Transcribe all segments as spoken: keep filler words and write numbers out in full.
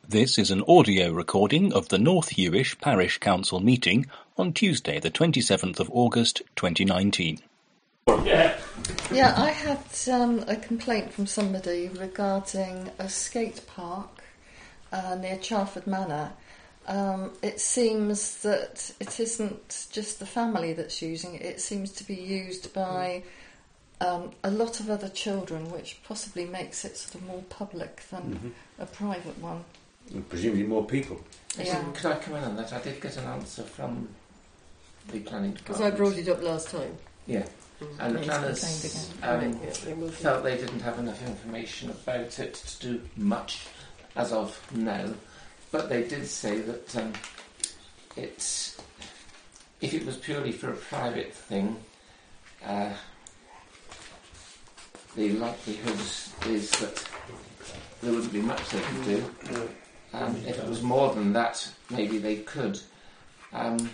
This is an audio recording of the North Hewish Parish Council meeting on Tuesday, the twenty-seventh of August, twenty nineteen. Yeah, yeah I had um, a complaint from somebody regarding a skate park uh, near Charford Manor. Um, it seems that it isn't just the family that's using it, it seems to be used by um, a lot of other children, which possibly makes it sort of more public than mm-hmm. a private one. And presumably more people. Yeah. Could I come in on that? I did get an answer from the planning department. Because I brought it up last time. Yeah. Mm-hmm. And the planners um, yeah, they felt they didn't have enough information about it to do much as of now. But they did say that um, it's, if it was purely for a private thing, uh, the likelihood is that there wouldn't be much they could do. Um, if it was more than that, maybe they could. Um,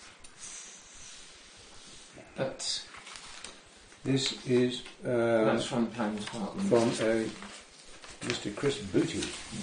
but this is uh, that's from the planning department. From uh, Mister Chris Booty.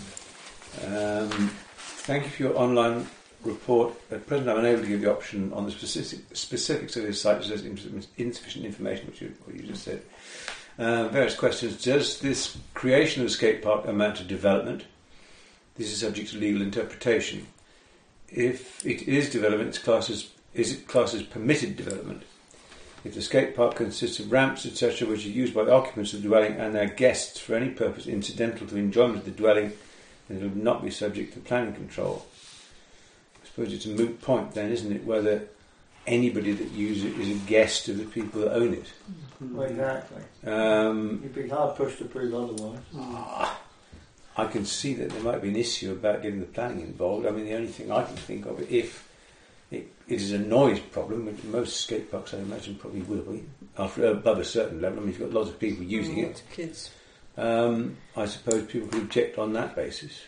Um, thank you for your online report. At present, I'm unable to give the option on the specific, specifics of this site, as there's insufficient information, which you, what you just said. Uh, various questions. Does this creation of a skate park amount to development? This is subject to legal interpretation. If it is development, it's classed as, is it classed as permitted development? If the skate park consists of ramps, et cetera, which are used by the occupants of the dwelling and their guests for any purpose incidental to enjoyment of the dwelling, then it would not be subject to planning control. I suppose it's a moot point then, isn't it, whether anybody that uses it is a guest of the people that own it. Well, exactly. Um, You'd be hard pushed to prove otherwise. Ah, I can see that there might be an issue about getting the planning involved. I mean, the only thing I can think of, if it, it is a noise problem, which most skate parks, I imagine, probably will be, after above a certain level. I mean, you've got lots of people using mm, it. Kids. Um, I suppose people could object on that basis.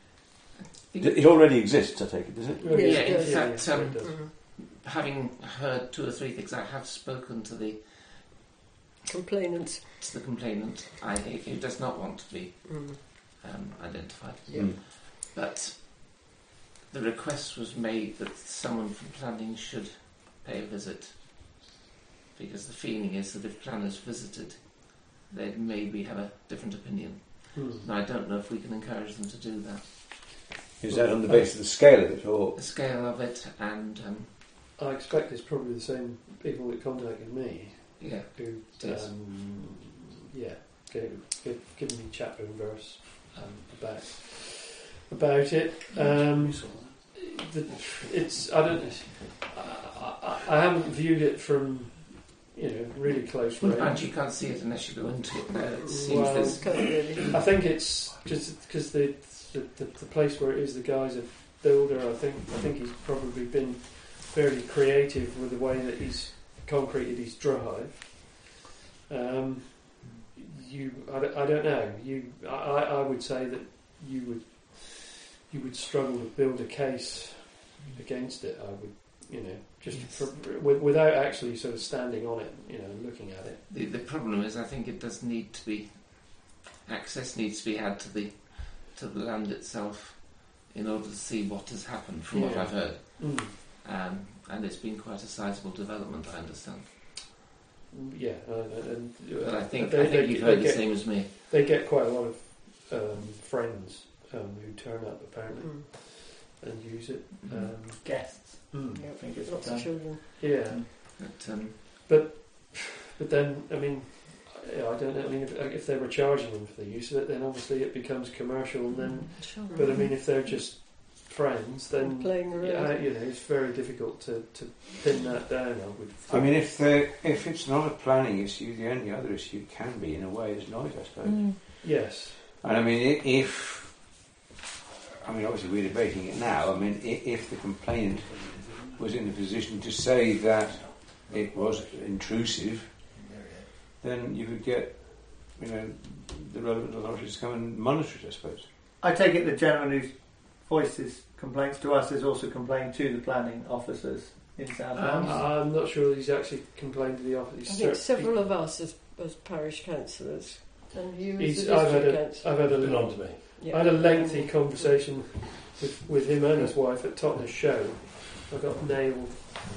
It already exists, I take it, does it? Yeah, Yeah, in yeah, fact, yeah, um, it does. mm-hmm. having heard two or three things, I have spoken to the complainant. To the complainant, I, who does not want to be Mm. um, identified. Yeah. Mm. But the request was made that someone from planning should pay a visit, because the feeling is that if planners visited, they'd maybe have a different opinion. Hmm. Now, I don't know if we can encourage them to do that. Is that on the basis of the scale of it, or The scale of it, and um, I expect it's probably the same people that contacted me yeah, who, Yes. um, yeah, gave, gave, given me chapter and verse um, about about it. Um, the, it's I don't I, I, I haven't viewed it from you know really close range. and you can't see it unless you go into it. Now it seems Well, there's Can't really. I think it's just because the the, the the place where it is, the guy's a builder. I think I think he's probably been fairly creative with the way that he's concreted his drive. Um, you, I, don't- I don't know. You, I, I I would say that you would you would struggle to build a case against it. I would, you know, just Yes. for, with, without actually sort of standing on it, you know, looking at it. the, the problem is I think it does need to be access needs to be had to the to the land itself in order to see what has happened from what Yeah. I've heard. Mm. Um, and it's been quite a sizable development, I understand. Yeah, uh, and But I think they, I think they, you've they heard the get, same as me. They get quite a lot of um, friends um, who turn up apparently Mm. and use it. Mhm. Um, Guests. mm. I think it's Lots done. of children. Yeah, But um, but but then I mean, yeah, I don't know. I mean, if, if they were charging them for the use of it, then obviously it becomes commercial. And then, Sure. but I mean, if they're just friends, then Playing around. yeah, you know, it's very difficult to, to pin that down. I would. I mean, if they if it's not a planning issue, the only other issue can be, in a way, is noise, I suppose. Mm. Yes. And I mean, i- if I mean, obviously we're debating it now. I mean, i- if the complainant was in a position to say that it was intrusive, then you could get, you know, the relevant authorities to come and monitor it, I suppose. I take it the gentleman who voices complaints to us is also complaining to the planning officers in South Um, Wales. I'm not sure that he's actually complained to the office. I He's think cer- several of us as, as parish councillors And you as He's, the I've had district a, councillor. I've had a, Belong to me. Yeah. I had a lengthy conversation with, with him and his wife at Totnes Show. I got nailed.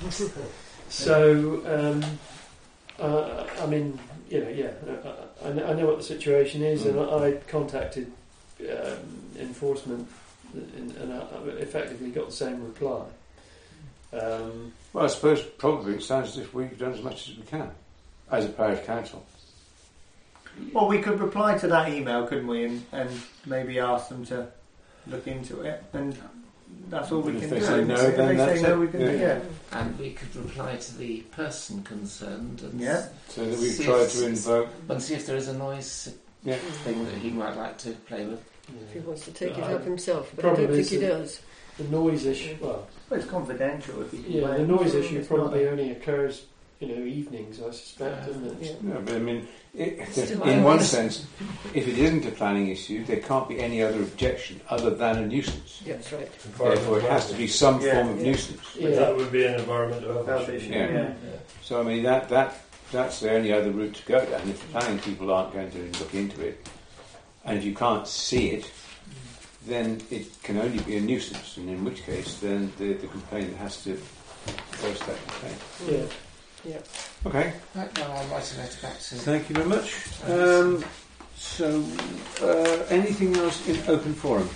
So, um, uh, I mean, you know, yeah, I, I, I know what the situation is, and I, I contacted um, enforcement, and, and I effectively got the same reply. Um, Well, I suppose probably it sounds as if we've done as much as we can as a parish council. Well, we could reply to that email, couldn't we, and, and maybe ask them to look into it, and that's all we And can if they do. say no, if then they that's say no, it. we can Yeah. do yeah. And we could reply to the person concerned and, Yeah. So that we've See tried if- to invoke. and see if there is a noise Yeah. thing that he might like to play with. If he wants to take it Uh, up himself, but I problem don't think is he that- does. the noise issue, well, Well, it's confidential if you can yeah, play the it. noise issue It's not probably a- only occurs, you know, evenings, I suspect, doesn't it? Yeah. No, but I mean, it, Still in on. one sense, if it isn't a planning issue, there can't be any other objection other than a nuisance. Yeah, that's right. Therefore, it has to be some Yeah. form of Yeah. nuisance. But that would be an environmental health Health issue. issue. Yeah. Yeah. So I mean, that that that's the only other route to go down. If the planning people aren't going to look into it, and if you can't see it, then it can only be a nuisance, and in which case, then the, the complainant has to post that complaint. Yeah. Okay. Right, now I'll write a letter back to... Thank you very much. Um, so, uh, anything else in open forum?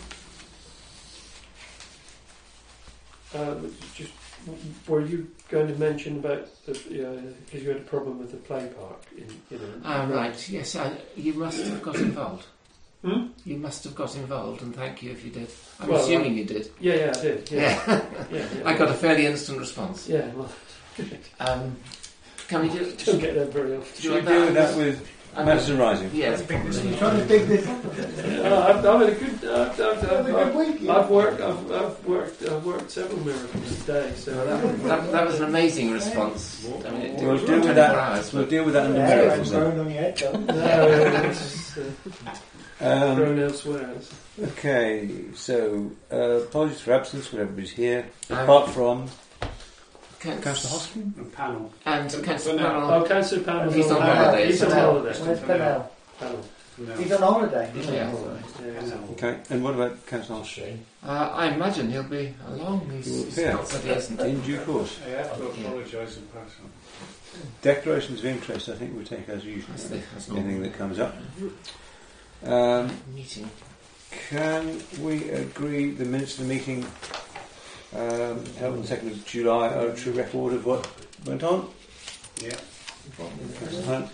Uh, just, were you going to mention about the, because you had a problem with the play park in, you know? Ah, right, yes, I, you must have got involved. Hmm? You must have got involved, and thank you if you did. I'm Well, assuming you did. Yeah, yeah, I did. Yeah, Yeah. yeah, yeah. I got a fairly instant response. Yeah, well, Um, can we do... don't get that very often. Should we deal with that with I'm matters arising? Yes, probably. You're trying to dig this up. Uh, I've, I've had a good. I've, I've, I've, Have a I've, good week, yeah. I've worked. I've, I've worked. I've worked several miracles today. So Well, that, that, that was an amazing response. I mean, it We'll took deal with twenty-four that. hours, We'll but deal with that under Yeah, miracles it's then. growing on your head, though. no, it's uh, Um, grown elsewhere. okay, so uh, apologies for absence when everybody's here. Um, Apart from Councillor Councillor Hoskin. A panel. and Councillor For now. Pennell. Oh, Councillor Panel's He's on holiday. holiday, He's on so- holiday. Where's Pennell? Panel. No. He's on holiday. Yeah. Yeah. Okay, and what about Councillor Hoskin? Shame. Uh, I imagine he'll be along. He's, He will he's appear. not said he isn't. In due course. I have to apologise in person. Declarations of interest, I think we take as usual. That's the that's Anything normal. that comes up. Um, Meeting. can we agree the minutes of the meeting um, held on the second of July are a true record of what went on? Yeah. Councillor Hunt?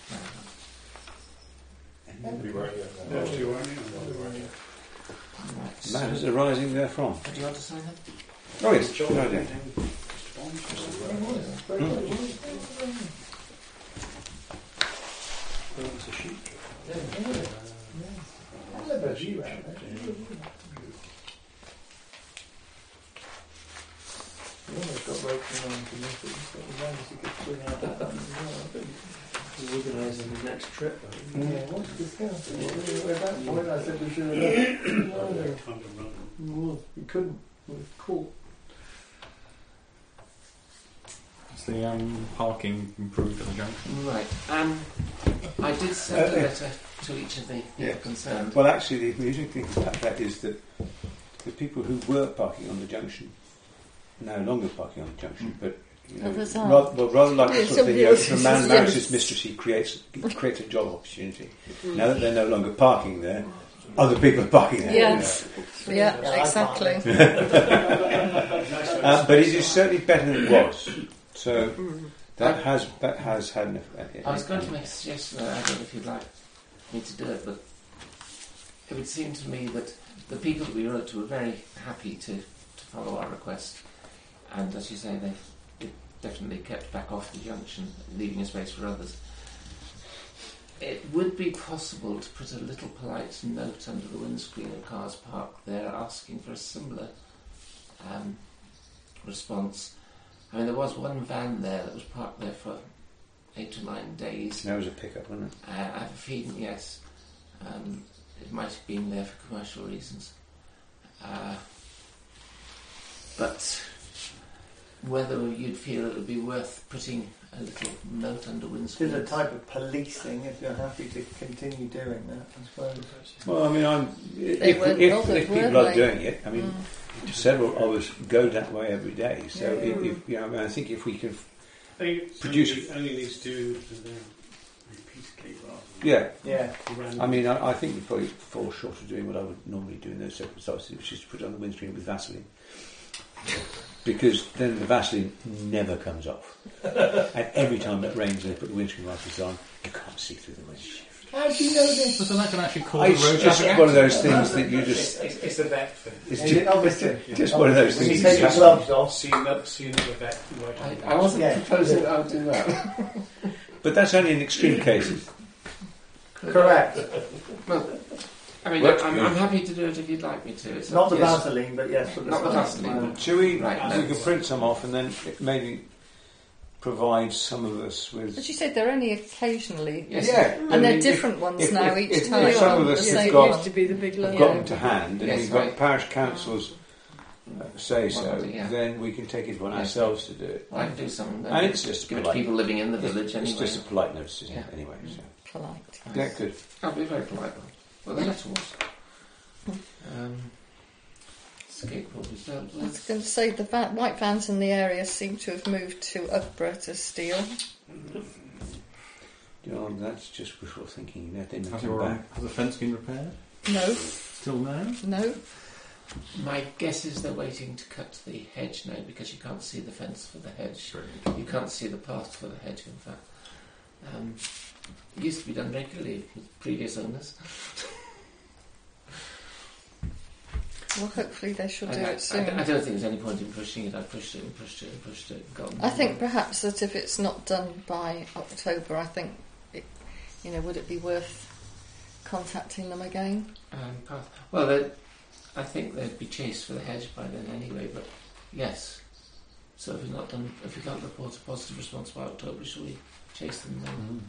We weren't here. Yes, you weren't. Right, so- Matters arising therefrom. Do you want to sign them? Oh yes, good idea. Oh, it's a sheep. We're organising the next trip. I think. You couldn't. It was cool. Is the um, parking improved at the junction? Right. Um, I did send Uh, a uh, letter to each of the people Yeah. concerned. Well, actually, the amusing thing about that is that the people who were parking on the junction are no longer parking on the junction, but you know, Others are. rather, well, rather like the Yes, sort of thing, you know, if a somebody man else marries says his mistress, he creates he creates a job opportunity. Now that they're no longer parking there, other people are parking there. Yes. Yeah, Yeah, I exactly. Uh, but it is certainly better than it was. So that has that has had an effect. I was going to make a suggestion, I don't know if you'd like me to do it, but it would seem to me that the people that we wrote to were very happy to, to follow our request, and as you say, they've they've definitely kept back off the junction, leaving a space for others. It would be possible to put a little polite note under the windscreen of cars parked there asking for a similar um, response. I mean, there was one van there that was parked there for eight or nine days. That was a pickup, wasn't it? Uh, I have a feeling, yes. Um, it might have been there for commercial reasons. Uh, but whether you'd feel it would be worth putting a little note under windscreens. There's a type of policing if you're happy to continue doing that, I suppose. Well, I mean, I'm, if, They if, weren't if, bothered, if people were are they? doing it, I mean, Mm. several of us go that way every day. So, Yeah. if, if, you know, I, mean, I think if we can, I think Produce- somebody only needs to do them repeatedly rather than yeah. Yeah. random. I mean, I, I think we probably fall short of doing what I would normally do in those circumstances, which is to put it on the windscreen with Vaseline. Because then the Vaseline never comes off. And every time it rains and they put the windscreen wipers on, you can't see through the windscreen. How do you know this? But then that can actually cause a road It's just traffic one of those accident. things that you just... It's, it's a vet thing. It's Is just, it obviously? just one of those When you things. take your that gloves off. See another, see another vet. Like I, I wasn't Yeah. proposing I would do that. But that's only in extreme cases. Correct. Well, I mean, Works I'm, good. I'm happy to do it if you'd like me to. It's Not up the to you. Vaseline, but yes. for Not the Vaseline. Shall we, Right, we no. can print some off and then it maybe provide some of us with... As you said, they're only occasionally, Yes. Yeah. I and they're mean, if- different ones if- now if- each if- time. if some of The us have same got- one. used to be the big We've logo. got them to hand and Yes, we've got right. parish councils uh, say so, Well, yeah. then we can take it upon Yes. ourselves to do it. I can do some. And it's just give it to polite. people living in the It's- village anyway. It's just a polite notice, isn't it? Yeah. Anyway, so. Polite. Yeah, good. I'll be very polite. Well, the letter was. Um, skateboard was dealt I was with. going to say the va- white vans in the area seem to have moved to Ugborough to steal. You know, that's just wishful thinking. Let them Has, come your, back. has the fence been repaired? No, Still now? no. My guess is they're waiting to cut the hedge now because you can't see the fence for the hedge. You can't see the path for the hedge, in fact. Um, it used to be done regularly with previous owners. Well, hopefully they shall do I, I, it soon. I, I don't think there's any point in pushing it. I pushed it and pushed it and pushed it and gotten I think perhaps that if it's not done by October, I think, it, you know, would it be worth contacting them again? Um, path. Well, they'd- I think they'd be chased for the hedge by then anyway, but yes. So if it's not done, if we can't report a positive response by October, shall we chase them then?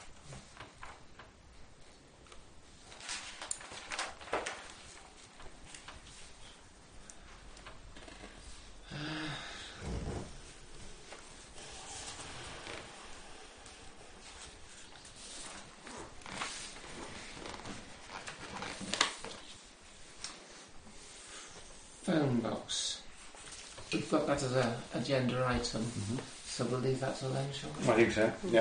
Phone box. We've got that as an agenda item, Mhm. so we'll leave that till then, shall we? I think so, yeah.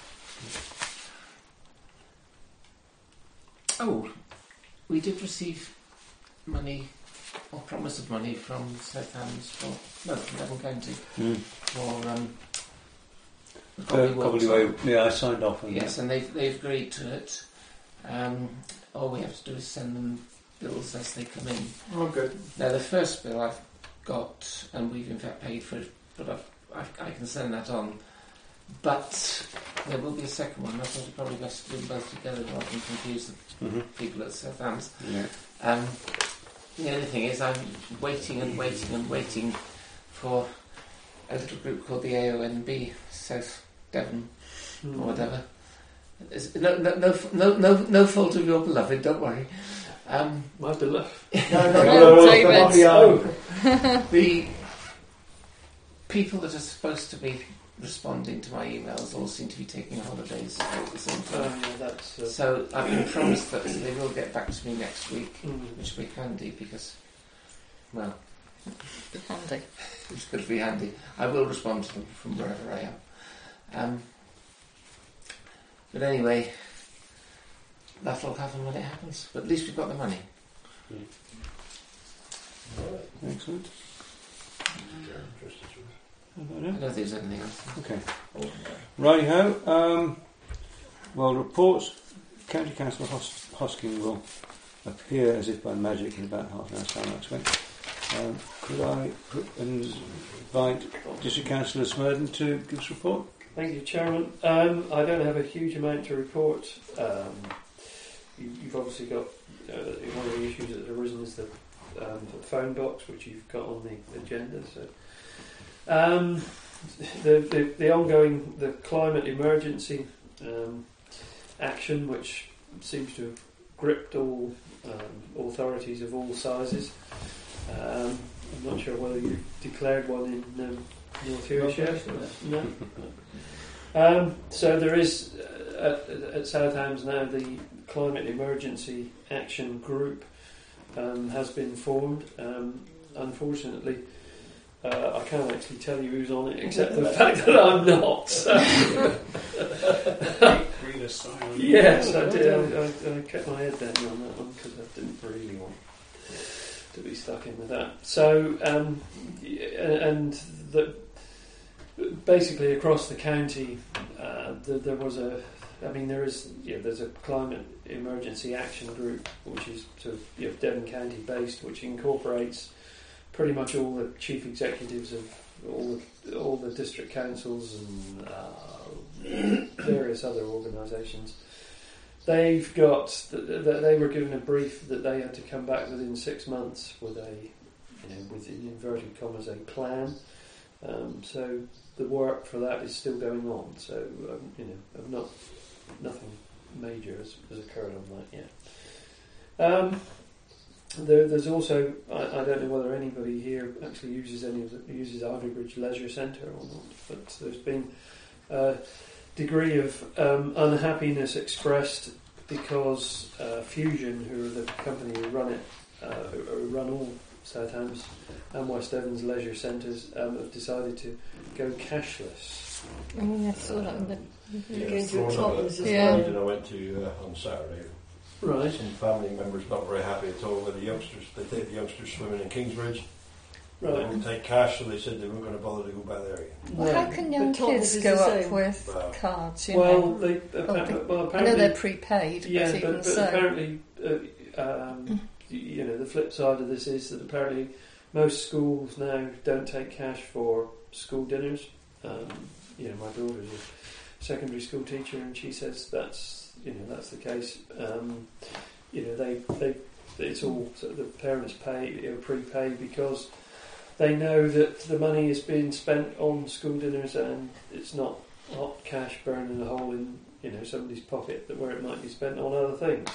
Oh, we did receive money, or promise of money from South Hams for, no, from Devon County, Mm. for um, the Uh, Cobbley probably Works. way, yeah, I signed off on Yes, that. and they've, they've agreed to it. Um, all we have to do is send them bills as they come in. Oh, good. Now, the first bill I've got, and we've in fact paid for it, but I've, I, I can send that on. But there will be a second one. I thought it probably best to do them both together rather than confuse the Mm-hmm. people at South Hams. Yeah. Um, the only thing is I'm waiting and waiting and waiting for a little group called the A O N B, South Devon, Mm. or whatever. It's, no, no, no, no, no, no fault of your beloved, don't worry. Um, My beloved. No, no, No, no, no, David. no, no, no. the people that are supposed to be responding to my emails all seem to be taking holidays at the same Oh, time. yeah, that's. Uh, So I've been promised that they will get back to me next week, mm. which will be handy because, well, Be handy. it's going to be handy. I will respond to them from wherever I am. Um, but anyway, that'll happen when it happens. But at least we've got the money. Excellent. I don't think there's anything else. Okay. Oh, Righty-ho. Um, well, reports. County Councillor Hos- Hosking will appear as if by magic in about half an hour's time, I expect. Um, could I put, invite District Councillor Smurden to give us a report? Thank you, Chairman. Um, I don't have a huge amount to report. Um, you, you've obviously got uh, one of the issues that has arisen is the, um, the phone box, which you've got on the agenda. So, um, the, the the ongoing the climate emergency um, action, which seems to have gripped all um, authorities of all sizes. Um, I'm not sure whether you've declared one in um, North Hewish, yes? No. Um, so there is uh, at, at Southams now the Climate Emergency Action Group um, has been formed. Um, unfortunately, uh, I can't actually tell you who's on it, except the fact that I'm not. So. Read a sign. Yes, I did. I, I, I kept my head down on that one because I didn't really want to be stuck in with that. So, um, and the, basically across the county, uh, the, there was a. I mean, there is. Yeah, there's a climate emergency action group, which is sort of you know, Devon County based, which incorporates pretty much all the chief executives of all the, all the district councils and uh, various other organisations. They've got. They were given a brief that they had to come back within six months with a, you know, with in inverted commas, a plan. Um, so the work for that is still going on. So um, you know, I've not nothing major has, has occurred on that yet. Um, there, there's also I, I don't know whether anybody here actually uses any of the, uses Ivybridge Leisure Centre or not, but there's been a degree of um, unhappiness expressed because uh, Fusion, who are the company who run it, uh, who run all Southams and West Devon's leisure centres, um, have decided to go cashless. Oh, yes, I saw that in the You're Yeah, going to thrown top out as a Yeah. meeting I went to uh, on Saturday. Right. Some family members not very happy at all with the youngsters. They take the youngsters swimming in Kingsbridge. They Right. won't take cash, so they said they weren't going to bother to go by there again. Well, how can young But Totnes kids is go the up same. with Wow. cards? You Well, know? they, appa- Oh, they- well, I know apparently, they're prepaid, yeah, but but, even but so, apparently, uh, um, you know, the flip side of this is that apparently most schools now don't take cash for school dinners. Um, you know, my daughter's a secondary school teacher, and she says that's you know that's the case. Um, you know, they they it's all sort of the parents pay you know, prepay because they know that the money is being spent on school dinners, and it's not hot cash burning a hole in you know somebody's pocket that where it might be spent on other things.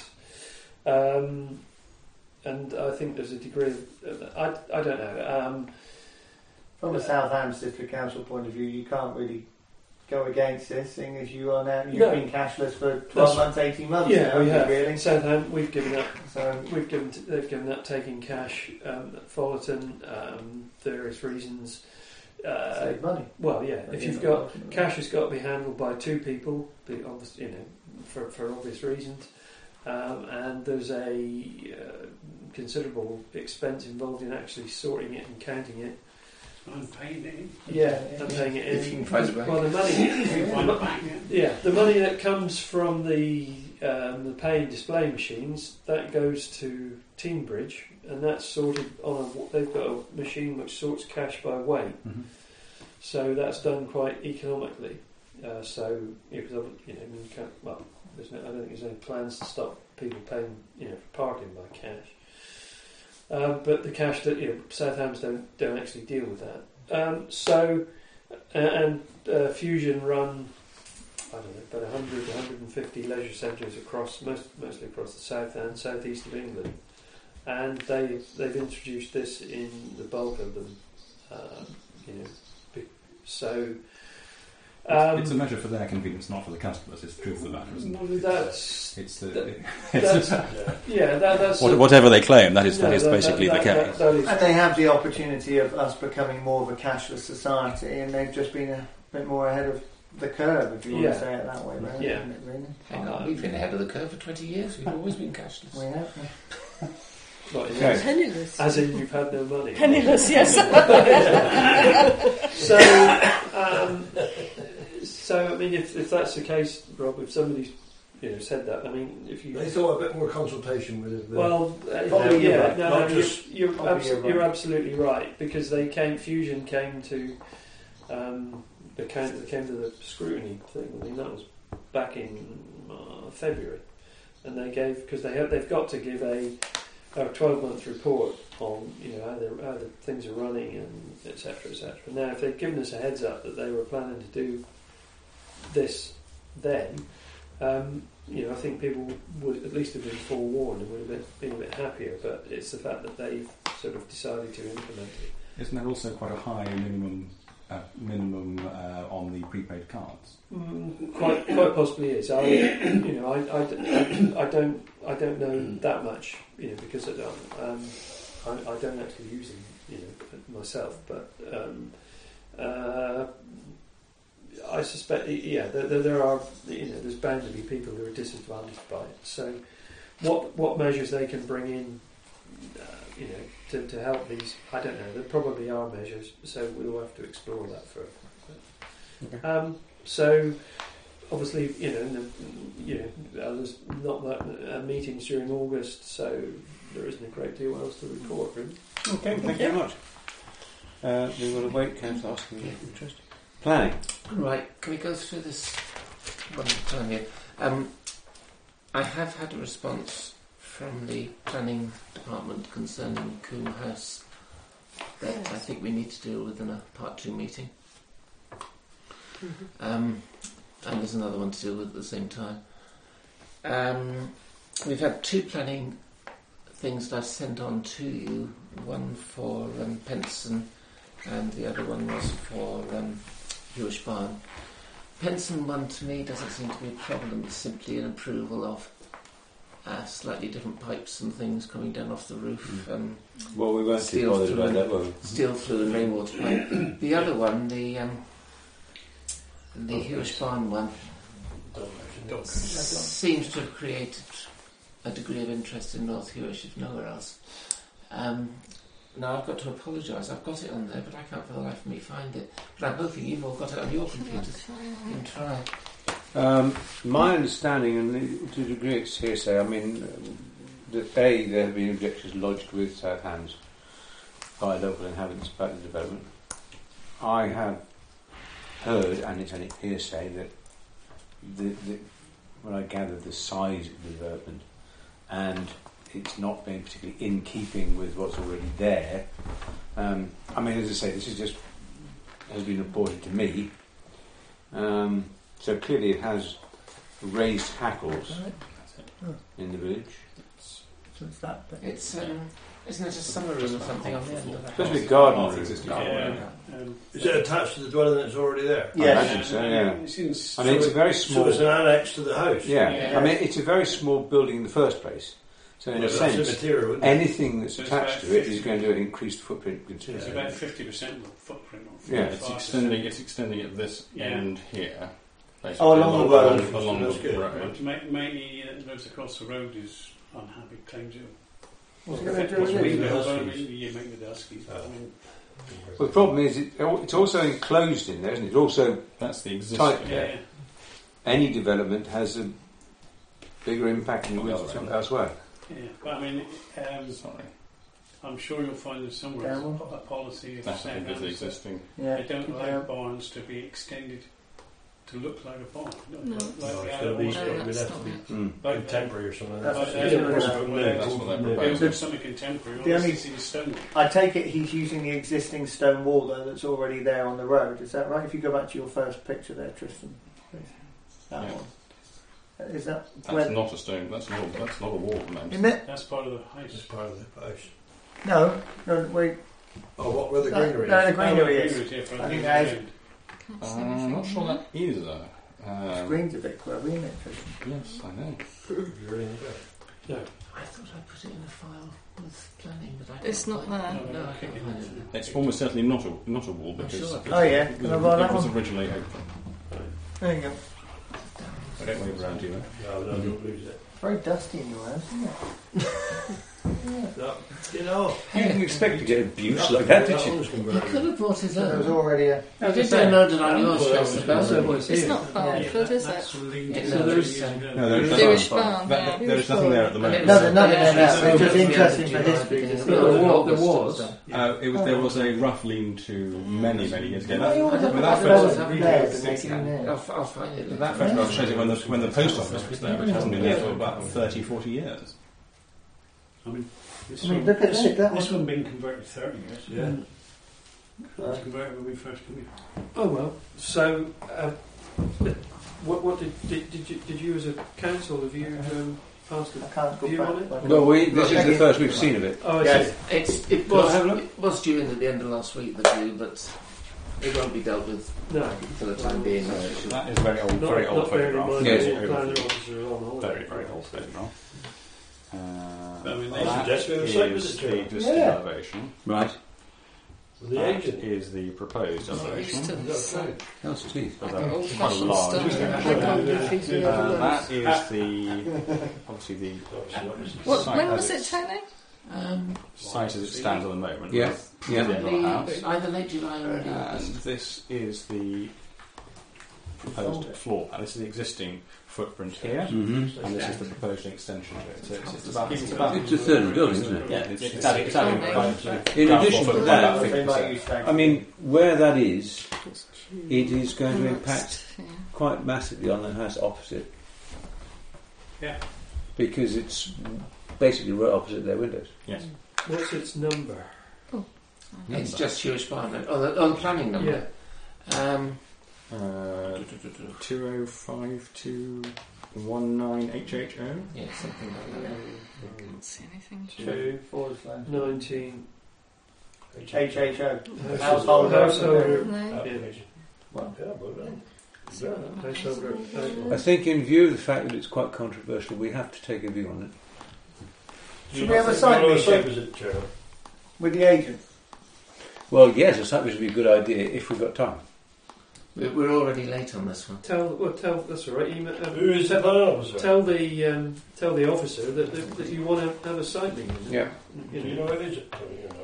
Um, and I think there's a degree of I, I don't know. Um, From a Southampton District Council point of view, you can't really go against this, seeing as you are now, you've No. been cashless for twelve That's- months, eighteen months yeah, now, we haven't have. you, really? Southampton, we've given up. So, We've given they've given up taking cash. Um, at Fullerton, um, various reasons. Uh, save money. well, yeah, if Yeah, you've got ultimately. cash, has got to be handled by two people, be obvious, you know, for for obvious reasons. Um, and there's a uh, considerable expense involved in actually sorting it and counting it. I'm paying it. Yeah, and paying it in. If you can find it back. Well, the money. You find it back, yeah. Yeah, the money that comes from the um, the pay and display machines that goes to Teambridge, and that's sorted on a. They've got a machine which sorts cash by weight, Mhm. so that's done quite economically. Uh, so yeah, because you know, I mean, you can't, well, there's no, I don't think there's any plans to stop people paying, you know, for parking by cash. Uh, but the cash that you know, Southampton don't don't actually deal with that. Um, so uh, and uh, Fusion run. I don't know, about one hundred, one hundred fifty leisure centres across, most, mostly across the south and southeast of England, and they they've introduced this in the bulk of them. Um, you know, be- so um, it's a measure for their convenience, not for the customers. It's the truth of the matter, isn't it? that's It's the that- it's that's yeah, that, that's What, whatever they claim, that is no, that is that- basically that- the that- case. that is- And they have the opportunity of us becoming more of a cashless society, and they've just been a bit more ahead of the curve, if you want Yeah. to say it that way, really, Yeah. isn't it, really? Hang on, we've been ahead of the curve for twenty years. We've always been cashless. We have, yeah. not in- Okay. Penniless. as in you've had no money. penniless, yes. So, um, so I mean, if, if that's the case, Rob, if somebody's you know said that, I mean, if you They thought a bit more consultation with the well, uh, Probably yeah, you're right, no, not no, you're, just- you're, probably abso- you're right. you're absolutely right because they came. Fusion came to um, they came, they came to the scrutiny thing. I mean, that was back in uh, February, and they gave because they have they've got to give a a twelve month report on you know how, they're- how the things are running and et cetera, et cetera. Now, if they'd given us a heads up that they were planning to do this then, um, you know, I think people would at least have been forewarned and would have been, been a bit happier. But it's the fact that they've sort of decided to implement it. Isn't there also quite a high minimum a minimum uh, on the prepaid cards? Mm, quite, quite possibly is. I, you know, I, I, I don't, I don't know that much, you know, because I don't, um, I, I don't actually use them, you know, myself. But um, uh, I suspect, yeah, there, there are, you know, there's bound to be people who are disadvantaged by it. So, what what measures they can bring in, uh, you know, to, to help these, I don't know. There probably are measures, so we'll have to explore that further. Okay. Um, so, obviously, you know, in the, you know, uh, there's not that uh, meetings during August, so there isn't a great deal else to report, really. Okay, thank you very much. Uh, we will await Council asking your interest. Planning. Right, can we go through this one at a time here? Um, I have had a response from the planning department concerning Coombe House that I think we need to deal with in a part two meeting. Mm-hmm. Um, and there's another one to deal with at the same time. Um, we've had two planning things that I've sent on to you, one for um, Penson and the other one was for um, Hewish Barn. Penson one to me doesn't seem to be a problem, it's simply an approval of uh, slightly different pipes and things coming down off the roof. Mm. Um, Well, we weren't too Steel bothered through- about that, were we? steel fluid rainwater pipe. The other one, the um, the Hewish Barn one, seems to have created a degree of interest in North Hewish, if nowhere else. Um, now I've got to apologise. I've got it on there, but I can't for the life of me find it. But I'm hoping you've all got it on your computers. You can try. Um, my understanding, and to a degree it's hearsay, I mean, um, that A, there have been objections lodged with South Hams by local inhabitants about the development. I have heard, and it's only hearsay, that the, the, when I gather the size of the development and it's not being particularly in keeping with what's already there. Um, I mean, as I say, this is just has been reported to me. Um, so clearly it has raised hackles in the village. So it's that bit. It's um, isn't it a summer room or something on the end of that? Especially a garden Oh, room. existing Garden garden room. Um, Is it attached to the dwelling that's already there? I Yes. imagine so, yeah. It's in I mean, it's a very So small... it's an annex to the house? Yeah, Yeah. I mean, it's a very small building in the first place. So in Well, a that's sense, immaterial, isn't it? anything that's So it's attached about to it is fifty going to do an increased footprint It's considerably. about fifty percent of the footprint. Or Yeah, It's forty-five extending. percent. It's extending at this Yeah. end here. Basically, Oh, along the road. Along, along That's the good. road. But ma- mainly uh, those across the road is unhappy, claims it. What's Well, going to do what's with we it? know, Huskies. I mean, you make the Huskies, but I mean, Well, the problem is, it, it's also enclosed in there, isn't it? It's also That's the existing. Type. yeah, Yeah. yeah. any development has a bigger impact in the On the woods other end. elsewhere. yeah. But I mean, um, Sorry, I'm sure you'll find there's somewhere Down one. a policy of that I think is the Southampton. existing. Yeah. They don't keep like going. barns to be extended to look like a barn. Not No. like No, the it's other going to be, ones. No, it would that's have not to be Mm. Like contemporary or something. That's Like what that, they're yeah, proposing. where- That's what they're where proposing. there's something contemporary, or The only- it's in stone. I take it he's using the existing stone wall though that's already there on the road. Is that right? If you go back to your first picture there, Tristan, please. That Yeah. one. Is that That's where? not a stone. That's not. That's not a wall. No. Isn't it? That's part of the It's house. part of the house. No, no. Wait. Oh, what, where the No, greenery no, is? the greenery Oh, is. greenery, yeah, for I the think end. that is- Can't Uh, see I'm anything not sure on that is though. The Um, screen's a bit grubby, isn't it, Tristan? yes, I know. You're in there. I thought I put it in a file with planning, but I can't It's not find there. it. No, I can't find it. It's almost certainly not a not a wall because sure. it, Oh yeah. it, Can I borrow it that was one? originally open. There you go. I don't wave around you. Eh? No, no, don't lose it. Very dusty in your house, isn't it? No, you know. You didn't expect to get abuse that- like that, did that you? one's You converted. could have brought it So there was up. already a. You did download it on yours, Well, Chester, that was- but- was It's here. not Barnford, is it? That's legal. Yeah, So no, there's, there's, um, No, there's Jewish Jewish barn, That, yeah. There's nothing there at the moment. No, there's nothing there now. Yeah, It's just yeah, interesting yeah, for history. yeah, Because yeah, there yeah, was, there yeah, was. Uh, it was, there was a rough lean-to many, many years ago. That, Oh, but yeah, that, that photo, was there, but they didn't there. I'll, I'll find it. that photograph shows it when the, when the post office was there, which hasn't been there for about thirty, forty years. I mean, this I mean, one, look at this, that, that this one. one being converted thirty years. Yeah. It was converted when we first came here. Oh well. So, uh, what, what did, did did you did you as a council have you um, passed I a can't go view back. on it? but- No, we, this is Thank the you. first we've seen of it. Oh, I Yes. see. It's, it, Can I was, have a look? it was due in at the end of last week, the view, but it won't be dealt with No. for the time being. So that's for sure. that is a very old, Not, very old not bearing in photograph. mind Yes. that Very the planning old. officer is on holiday. Very, very old photograph. Uh, I mean, they that suggest we have a site is visit the to it. existing Yeah. elevation. Right. With the That agent. is the proposed Not elevation. used to Is that okay? Hell's teeth. There's Like a an quite a old-fashioned large. style. I can't do things with Uh, other that is the obviously the Obviously, obviously. What, site when as was it, it's- Tony? Um, site as it stands at the moment. Yeah. with Yeah. the other house. the, either late July or early And August. this is the proposed floor plan. This is the existing footprint here, Mm-hmm. and this is the proposed extension to it. So it's, it's about, it's about It's a third of the building, isn't it? yeah, it's, it's adding, it's adding about sort of In ground addition floor to footprint that, about They fifty might percent. use that. I mean, where that is, it is going to Oh, impact yeah. quite massively on the house opposite. Yeah. Because it's basically right opposite their windows. Yes. What's its number? It's just Jewish Barn. Oh, the, oh, the planning number. Um, Uh, two oh five two one nine H H O. yeah, something like that. I can't see anything. Two forward slash nineteen. H H O. Household- Household- Householder. No. Application. Well, Yeah, well done. Householder. I think, in view of the fact that it's quite controversial, we have to take a view on it. Should we have a site We'll have a meeting? site visit, Chairman. with the agent. Well, yes, a site visit would be a good idea if we've got time. We're, we're already late on this one. Tell, well, tell, that's all right. Email, um, Who is the planning officer? tell the um, tell the officer that, that, that you want to have a site meeting. Yeah. Do You you know, know what it is? Tony, or not?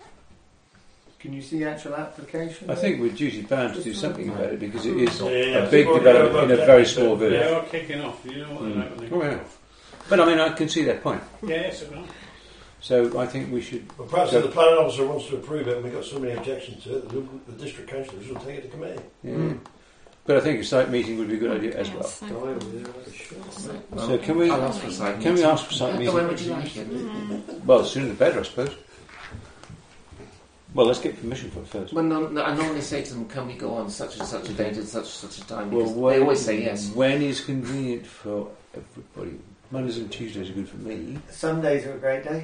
Can you see the actual application? I think we're duty bound to do something about it because it is Yeah, yeah, a big yeah. development in a very small They village. are kicking off. You know what they're Mm. like when they Oh, kick yeah. off. But I mean, I can see their point. Yeah, yes, I know. So I think we should. Well, perhaps So- if the planning officer wants to approve it and we've got so many objections to it, the, the district councillors will take it to committee. Yeah. But I think a site meeting would be a good idea as well. die with it, that's a shot. Well, So can we- I'll ask for a site Can we meeting. ask for site Oh, meeting? when would you like it? Well, the sooner the better, I suppose. Well, let's get permission for it first. Well, no, no, I normally say to them, can we go on such and such a date at such and such a time? Well, Because when, they always say yes. When is convenient for everybody? Mondays and Tuesdays are good for me. Sundays are a great day.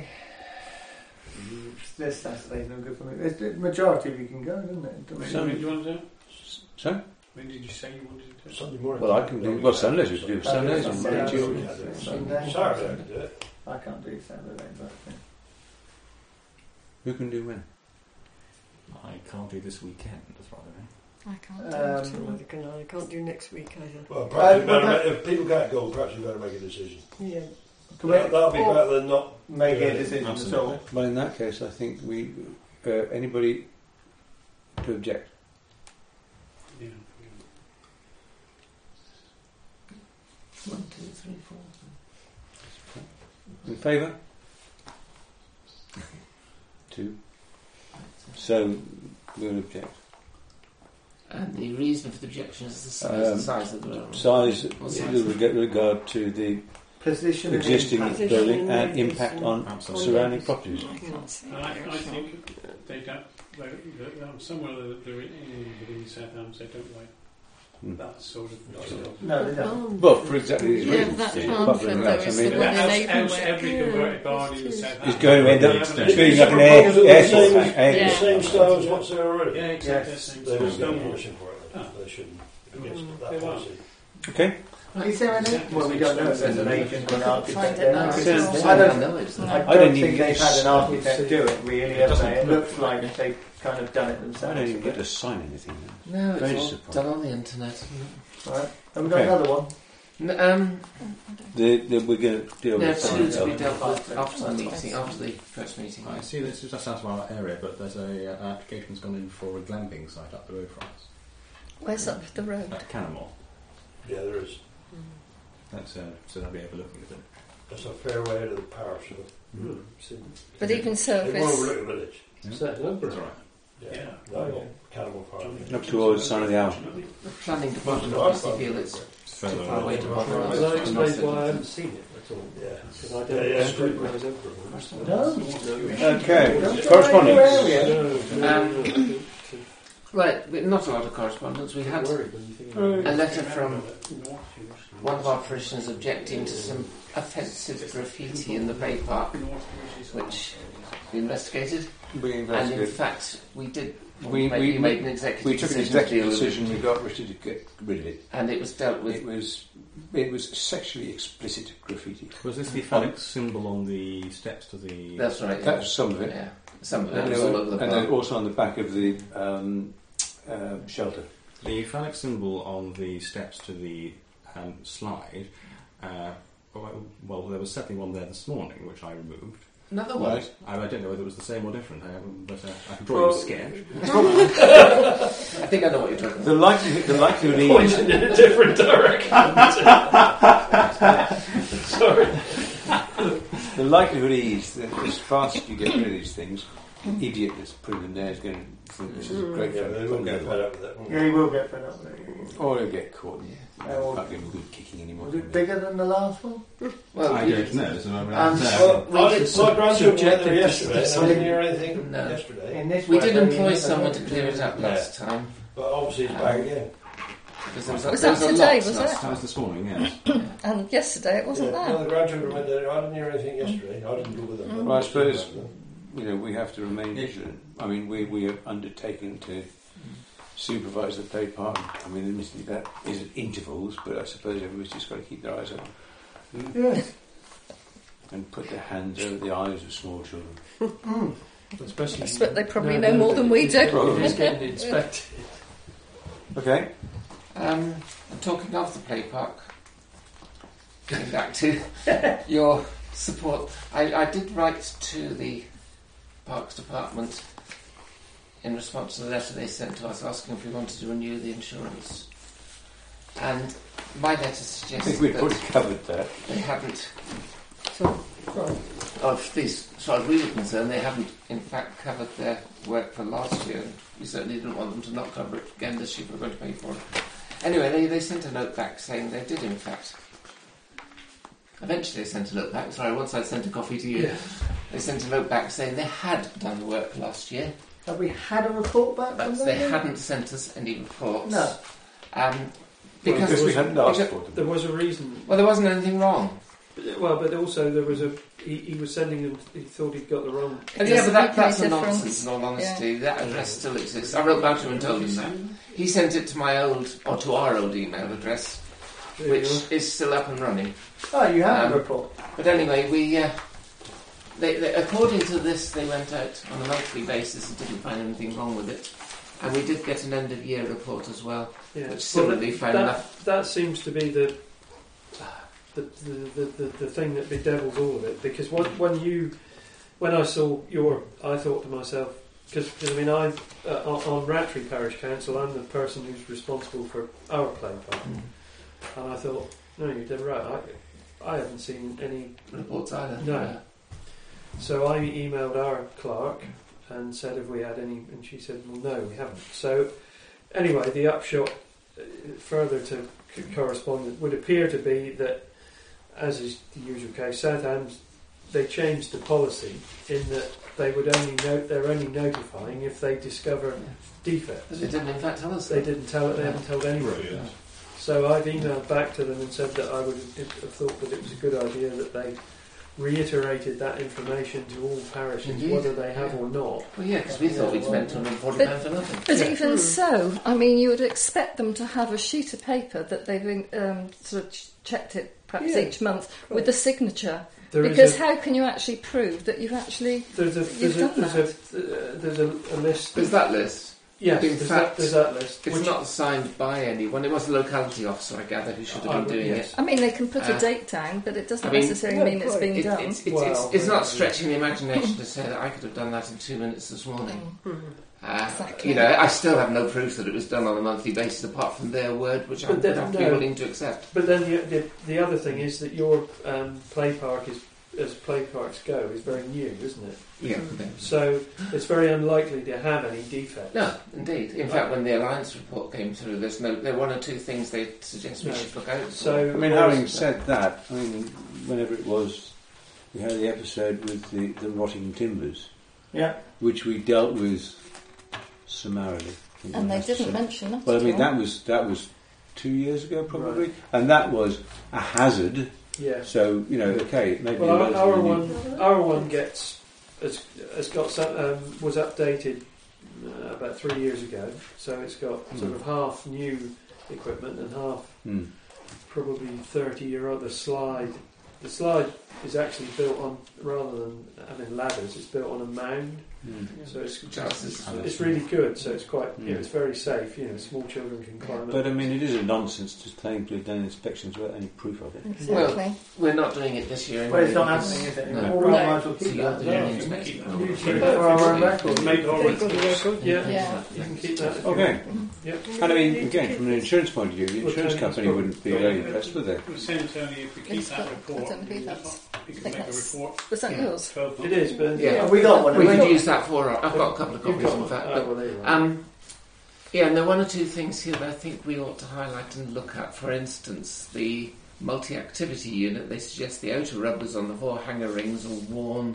This Saturday's no good for me. It's the majority of you can go, isn't it? It doesn't- When Some- did you want to do? So? When did you say you wanted to do? Sunday morning. Well, I can do. Well, Sundays we can do. Sundays and Sunday. Monday, Tuesday. Sunday. Saturday I can do it. I can't do Saturday, but yeah. Who can do when? I can't do this weekend, as far as I know. I can't do Um, it. all. Neither can I. I can't do next week either. Well, perhaps Uh, we better well, ma- if people can't go, perhaps we better make a decision. Yeah. Can we- That, that'll be or better than not. make Yeah, a decision at absolutely. all. Well, in that case, I think we. Uh, anybody to object? Yeah. One, two, three, four. In favour? Two. So we'll object. And the reason for the objection is the size, Um, the size of the room. Size What size? with regard to the Position and existing impact. building and impact on Absolutely. surrounding properties. I can't see I, it. I think they don't. They, they, um, somewhere that they're in within South Hams, they don't like Hmm. that sort of. No, they don't. Um, Well, for exactly these Yeah, reasons. that yeah, farm apart from field anything though else, is I the mean, one As, in as Avonwick. every converted barn in South Hams. it's going to end up Yeah. being like an As air, long as it's air the same, force, as- eh? the Yeah. same style as what's there already. Yeah, exactly. Yes. Same They sort will of get stone. permission for it. Ah. They shouldn't against Mm, that they won't. policy. Okay. Is there any? Well, we don't know if there's an agent or an architect Find it there. now. because It's- I don't, know it's I No. I don't didn't think even they've get had to an architect do it, really, have doesn't- they? It looks like they've kind of done it I themselves. don't even get to sign anything. Then. No, Very it's all disappointing. done on the internet. Right. Have we got Okay. another one? N- Um, The, the, we're going to deal there are with two something to be else. dealt with after the meeting, after the first meeting. I see this is just outside our area, but there's a uh, an application's gone in for a glamping site up the road from us Where's up the road? at Canamore. Yeah, there is. That's uh, so they'll be overlooking it. That's a fair way out of the parish. So Hmm. So, But even so, if they want to it's, overlook the village. is that number? That's all right. Yeah. Yeah. No, no. Cannibal Farm. Up towards Son of the Owl. The planning department obviously feel it's It's further too far away to bother. Can I us. explain why I haven't seen it at all? Yeah. Because I Yeah, don't yeah. scrutinise everyone. No. Okay. Don't you Correspondence. like your area? No, no, Um, no, I don't Right, but not a lot of correspondence. We had worry when you think a about it. letter from one of our parishioners objecting to some offensive graffiti in the Bay Park, which investigated. We And in investigated. fact, we did. We, made, we, you made an executive we took an decision to executive deal with decision. it, We got Richard to get rid of it. and it was dealt with. It was it was sexually explicit graffiti. Was this the phallic symbol on the steps to the... That's right. That yeah. was some of it. Yeah, some of it And, was there all were- over the and then park. also on the back of the um, uh, shelter. The phallic symbol on the steps to the um, slide, uh, well, well, there was certainly one there this morning, which I removed. Another one. Right. I, I don't know whether it was the same or different, I haven't, but uh, I can draw Well- you a sketch. I think I know what you're talking The about. likelihood, the likelihood is Pointing in a different direction. Sorry. the likelihood is that as fast as you get rid of these things, the idiot that's putting them there is going to think this is a great Yeah, fun. they won't get fed up with that. won't Yeah, they? he will get fed up with it. Or he'll get caught. Yeah, or- Can't give him good kicking anymore. Was it bigger than the last one? Well, I we- don't know, so I mean, Um, uh, Well, We I did did, my grandchildren went there subjective yesterday, and I dis- didn't hear anything No. yesterday. In this we weather, did you employ never someone know. to clear it up last time. But obviously it's back again. Because there was, a, Was there that was a today, lot was last it? that time. was this morning, yes. And yesterday it wasn't Yeah, there. no, the grandchildren went there. I didn't hear anything yesterday. I didn't go with them. but- Well, I suppose you know we have to remain vigilant. I mean, we we have undertaken to supervise the play part. I mean, admittedly that is at intervals, but I suppose everybody's just got to keep their eyes open Yes. and put their hands over the eyes of small children. Especially, But they probably no, know no, more than we it- do. It is getting inspected. Okay. Um, talking of the play park, getting back to your support, I, I did write to the Parks Department in response to the letter they sent to us asking if we wanted to renew the insurance. And my letter I suggests think we've that already covered that. they haven't, So, right. of these, as far as we were concerned, they haven't in fact covered their work for last year. We certainly didn't want them to not cover it again this year if we're going to pay for it. Anyway, they, they sent a note back saying they did in fact. Eventually they sent a note back, sorry, once I sent a copy to you, Yeah. they sent a note back saying they had done the work last year, Have we had a report back but from them? they then? hadn't sent us any reports. No. Um, Because because, we hadn't asked because- for them. There was a reason. well, there wasn't anything wrong. Well, but also there was a. He, he was sending them. He thought he'd got the wrong. It yeah, doesn't but that, make any that's a difference. nonsense, in all honesty. That address still exists. I wrote back to him and told him that. He sent it to my old, or to our old email address, There you which are. is still up and running. Oh, you have Um, a report. But anyway, we, uh, they, they, according to this, they went out on a monthly basis and didn't find anything wrong with it. And we did get an end of year report as well, Yeah. which similarly Well, found that, enough. that seems to be the the, the, the, the, the thing that bedevils all of it. Because when, when you, when I saw your, I thought to myself, because I mean, I uh, on, on Rattray Parish Council, I'm the person who's responsible for our play park, Mm. and I thought, no, you're dead right. I, I haven't seen any. Reports either. No. Uh, So I emailed our clerk and said if we had any, and she said, well, no, we haven't. So anyway, the upshot, uh, further to c- correspond, would appear to be that, as is the usual case, Southam, they changed the policy in that they would only note, they're only notifying if they discover defects. They didn't in fact tell us They that. didn't tell it, they haven't told anybody. So I've emailed back to them and said that I would have thought that it was a good idea that they reiterated that information to all parishes, Indeed. whether they have or not. Well, yeah, because we thought we'd spent two hundred forty pounds for nothing. But Yeah. even so, I mean, you would expect them to have a sheet of paper that they've um, sort of ch- checked it perhaps Yeah. each month with a signature. There is Because a, how can you actually prove that you've actually... there's a there's you've a done there's a, uh, there's a, a list. There's that list. Yes, in there's, fact, that, there's that list. It's which- not signed by anyone. It was the locality officer, I gather, who should have I been would- doing yes. I mean, they can put Uh, a date down, but it doesn't I mean- necessarily Yeah, mean it's quite. been it. It, done. it's, it's, Well, it's, it's yeah. not stretching the imagination to say that I could have done that in two minutes this morning. Mm. Uh, Exactly. You know, I still have no proof that it was done on a monthly basis apart from their word, which I But would then- have to be no. willing to accept. But then the, the the other thing is that your um, play park is, as play parks go, is very new, isn't it? Yeah. So it's very unlikely to have any defects. No, indeed. In fact, when the Alliance report came through, there's no, there were one or two things they suggest we No. should look out for. So I mean, having said that, I mean, whenever it was, we had the episode with the, the rotting timbers, Yeah. which we dealt with summarily. I think And one they has to didn't say. mention that. Well, I at mean, all. that was that was two years ago, probably, Right. and that was a hazard. yeah. So you know, okay, maybe Well, a our, our relatively new- one, our one gets has, has got some, um, was updated uh, about three years ago, so it's got sort of half new equipment and half Mm. probably thirty year old. The slide, the slide is actually built on, rather than having ladders, it's built on a mound. Mm. So it's, Just- it's, it's really good. So it's quite, you know, Mm. it's very safe. You know, small children can climb But it. I mean, it is a nonsense just claiming to have done inspections without any proof of it. Exactly. We're not doing it this year. Well, it's not anyway, happening, is it? No. Well, we might as well So keep you're that. doing Yeah. the inspection. You Keep it for our own record. Make all They've got the record. Yeah, Yeah. you can keep that. if you Okay. want. Yep. And I mean, again, from an insurance point of view, the Well, insurance Tony's company probably- wouldn't be very impressed with it. It was saying, Tony, if we keep It's that got- report, I don't know who you that's- you can think make a that's- report. Was that Yeah. yours? twelve It is, but Yeah. Have we got one? We Have could got- use that for. I've got a couple of You've copies, got in fact. one. But, Oh, well, there you are. um, yeah, and there are one or two things here that I think we ought to highlight and look at. For instance, the multi-activity unit. They suggest the outer rubbers on the four hanger rings are worn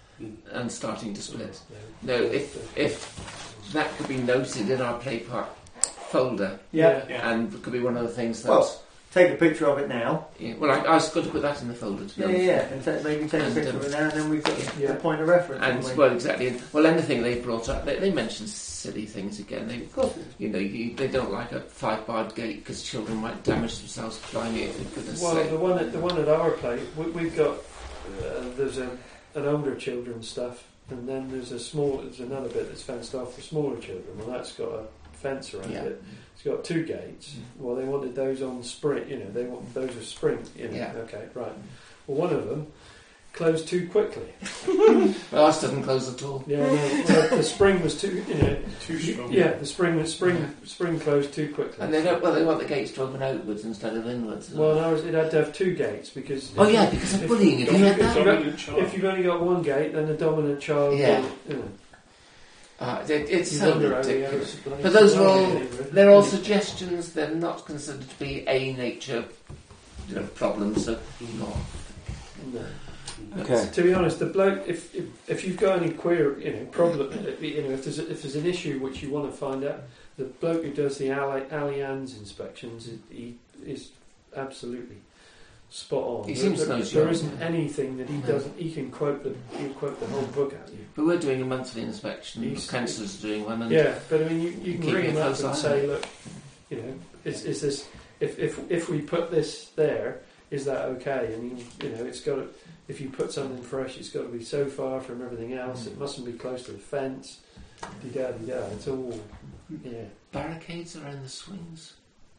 and starting to split. No, if if that could be noted in our play park folder, Yeah. Yeah. and it could be one of the things that. Well, take a picture of it now. yeah, well, I, I was going to put that in the folder. To be Yeah, yeah, honest. yeah. And ta- maybe take a And, picture um, of it now, and then we've got Yeah. a point of reference. And haven't we? well, exactly. And, well, anything they brought up, they, they mentioned silly things again. They, Of course. you know, you, they don't like a five-barred gate because children might damage themselves climbing it. For goodness' Well, sake. the one at the one at our place, we, we've got uh, there's a an older children's stuff, and then there's a small there's another bit that's fenced off for smaller children. Well, that's got a fence around Yeah. it. It's got two gates. Well, they wanted those on spring. You know, they want those are spring. You know, Yeah. okay, right. Well, one of them closed too quickly. Well, ours doesn't close at all. Yeah, no, well, the spring was too. You know, Too strong. yeah, the spring spring spring closed too quickly. And they don't. Well, they want the gates to open outwards instead of inwards. Well, ours it had to have two gates because. oh if yeah, you- because of if- bullying. Have you heard that? Dominant child. If you've only got one gate, then the dominant child. Yeah. will, you know, Uh, it, it's you so wonder how the ridiculous. others play. But those are all. Really. They're all suggestions. They're not considered to be a nature, you know, problems. So, not. No. Okay. To be honest, the bloke, if, if if you've got any queer, you know, problem, you know, if there's a, if there's an issue which you want to find out, the bloke who does the Alli- Allianz inspections, he is absolutely spot on. He there, seems to there, know his there job. isn't anything that he No. doesn't. He can quote the he'll quote the whole book at you. But we're doing a monthly inspection. He's- Councillors are doing one. And Yeah, but I mean, you, you can Keep ring it him up close and eye. say, look, you know, is, is this if, if if we put this there, is that okay? And you, you know, it's got to, if you put something fresh, it's got to be so far from everything else. It mustn't be close to the fence. Da da da. It's all, yeah. barricades around the swings.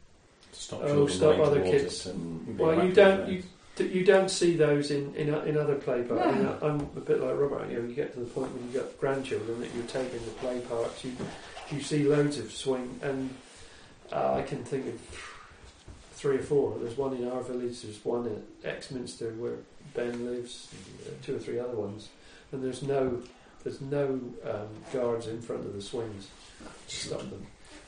Stop Oh, children stop running other towards kids. it and being Well, you whacked don't with you it. d- you don't see those in in, o- in other play parks. No. You know, I'm a bit like Robert. You know, you get to the point when you've got grandchildren that you're taking to play parks. You you see loads of swing, and uh, I can think of three or four. There's one in our village. There's one at Exminster where Ben lives. Uh, two or three other ones, and there's no there's no um, guards in front of the swings to stop them.